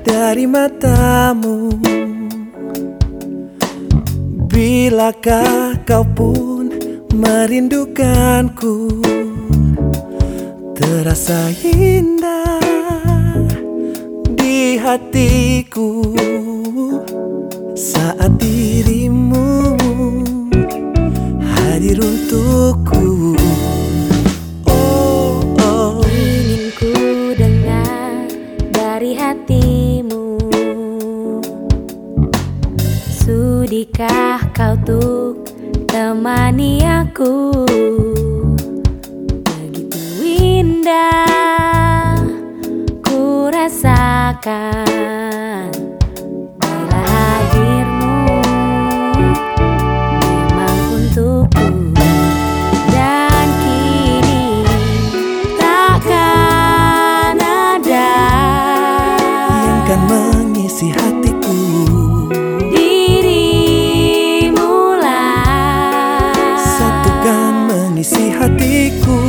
dari matamu. Bilakah kau pun merindukanku? Terasa indah di hatiku saat dirimu hadir untukku. Oh, oh. Ingin ku dengar dari hatimu, sudikah kau tuh temani aku? Begitu indah ku rasakan bila hadirmu memang untukku. Dan kini takkan ada yang kan mengisi hatiku. Isi hatiku,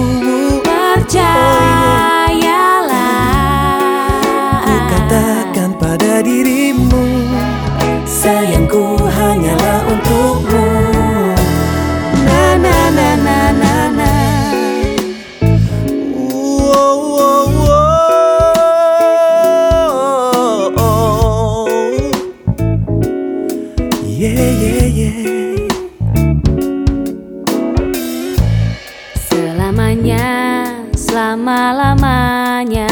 percayalah. Ku katakan pada dirimu, sayangku hanyalah untukmu. Na na na na na na. Oh, oh, oh, oh. Yeah, yeah, yeah. Selamanya, selama-lamanya.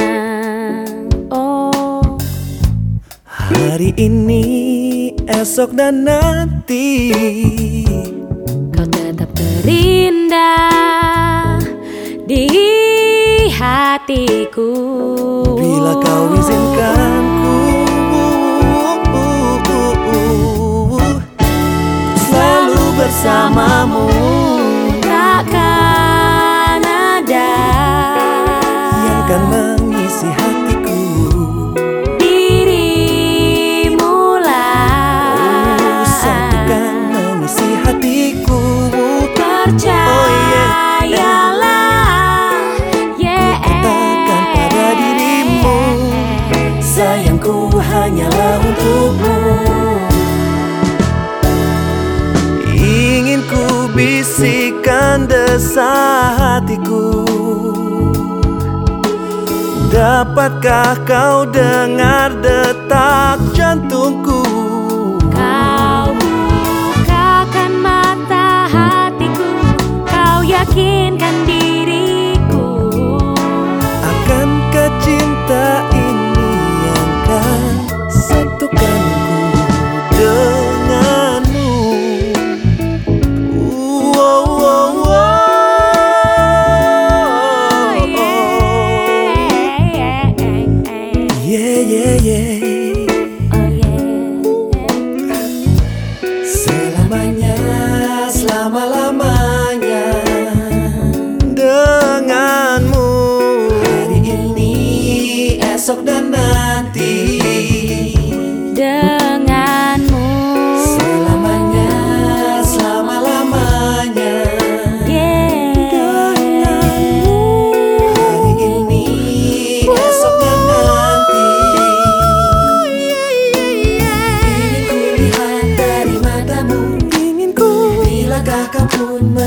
Oh, hari ini, esok dan nanti, kau tetap terindah di hatiku. bila kau izinkanku selalu bersamamu. Takkan ada yang kan mengisi hatiku. Dirimulah satukan mengisi hatiku. Percayalah. Ku katakan pada dirimu, sayangku hanyalah untukmu. Ingin ku bisikan desah hatiku, dapatkah kau dengar detak jantungku? Kau bukakan mata hatiku, kau yakinkan diriku. Akankah cinta ini yang kan satukanku denganmu? Oh, oh, oh. Yeah, yeah, yeah. Oh yeah. Selamanya, selama-lamanya denganmu. Hari ini, esok dan nanti, Denganmu selamanya, selama-lamanya. Denganmu. Hari ini, esok dan nanti, ingin ku lihat dari matamu. Bilakah kau pun